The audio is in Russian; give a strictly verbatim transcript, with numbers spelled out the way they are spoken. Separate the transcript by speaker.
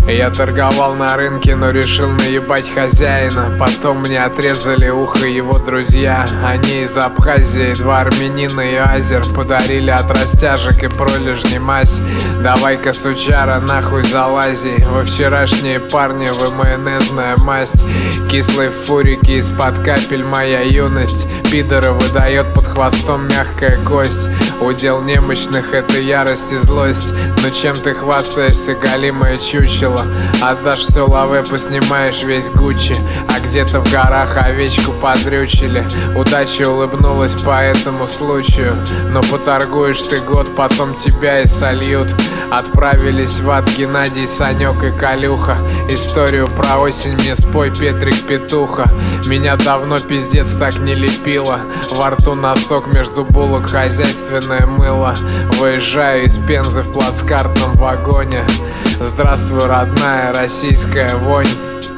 Speaker 1: Я торговал на рынке, но решил наебать хозяина. Потом мне отрезали ухо его друзья. Они из Абхазии, два армянина и азер. Подарили от растяжек и пролежней мазь. Давай-ка, сучара, нахуй залази. Во вчерашние парни вы майонезная масть. Кислой фурики из-под капель моя юность. Пидора выдает под хвостом мягкая кость. Удел немощных — это ярость и злость. Но чем ты хвастаешься, голимое чучело? Отдашь все лаве, поснимаешь весь Гуччи. А где-то в горах овечку подрючили. Удача улыбнулась по этому случаю. Но поторгуешь ты год, потом тебя и сольют. Отправились в ад Геннадий, Санек и Калюха. Историю про осень мне спой, Петрик Петуха. Меня давно пиздец так не лепило. Во рту носок, между булок хозяйственное мыло. Выезжаю из Пензы в плацкартном вагоне. Здравствуй, родная российская вонь.